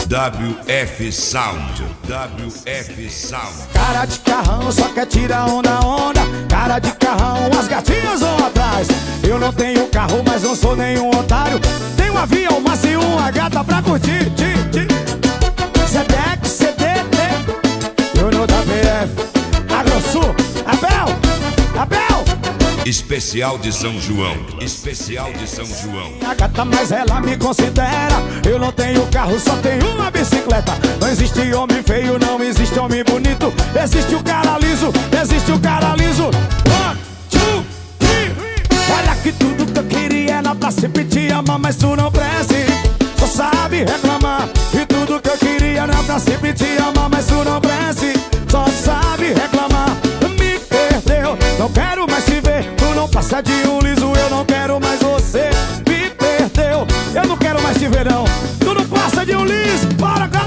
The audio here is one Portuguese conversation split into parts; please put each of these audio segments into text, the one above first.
WF Sound. WF Sound. Cara de carrão, só quer tirar onda, onda. Cara de carrão, as gatinhas vão atrás. Eu não tenho carro, mas não sou nenhum otário. Tenho um avião, mas e uma gata pra curtir. Sedex, CDT, eu no WF. Agrosul, Abel. Especial de São João. Especial de São João. A gata, mas ela me considera. Eu não tenho carro, só tenho uma bicicleta. Não existe homem feio, não existe homem bonito. Existe o cara liso, existe o cara liso. 1, 2, 3. Olha que tudo que eu queria era pra sempre te amar, mas tu não cresce, só sabe reclamar. E tudo que eu queria era pra sempre te amar, mas tu não cresce, só sabe reclamar. Me perdeu, não quero mais te ver. Tu não passa de um liso, eu não quero mais você. Me perdeu, eu não quero mais te ver não. Tu não passa de um liso, bora cá.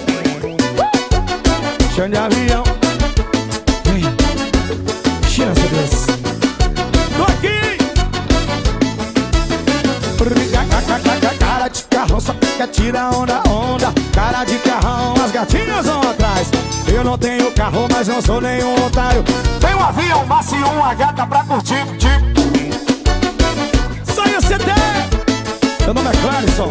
Chão de avião. Tira essa vez. Tô aqui. Cara de carrão, só quer tirar onda, onda. Cara de carrão, as gatinhas vão atrás. Eu não tenho carro, mas não sou nenhum otário. Tenho um avião, mas e uma gata pra curtir. Sai o CD. Meu nome é Clarison.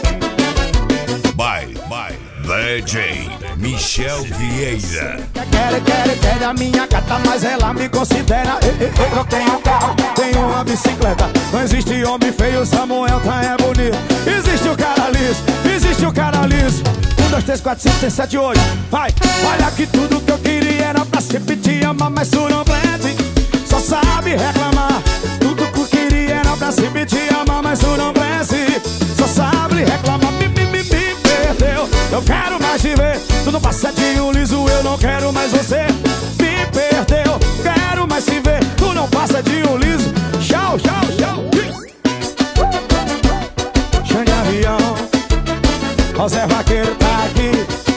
By DJ Michel Vieira. Quer a minha gata, mas ela me considera. Eu não tenho carro, tenho uma bicicleta. Não existe homem feio, Samuel tá é bonito. Existe o cara liso, existe o cara liso. 1, 2, 3, 4, 5, 6, 7, 8. Vai, olha que tudo que eu queria era pra sempre te amar, mas tu não prende, só sabe reclamar. Tudo que eu queria era pra sempre te amar, mas tu não prende, só sabe reclamar. Me perdeu, eu quero mais te ver. Tu não passa de um liso, eu não quero mais você. Me perdeu, quero mais te ver. Tu não passa de um liso. Tchau. Chão de avião, o Zé Vaqueiro tá aqui.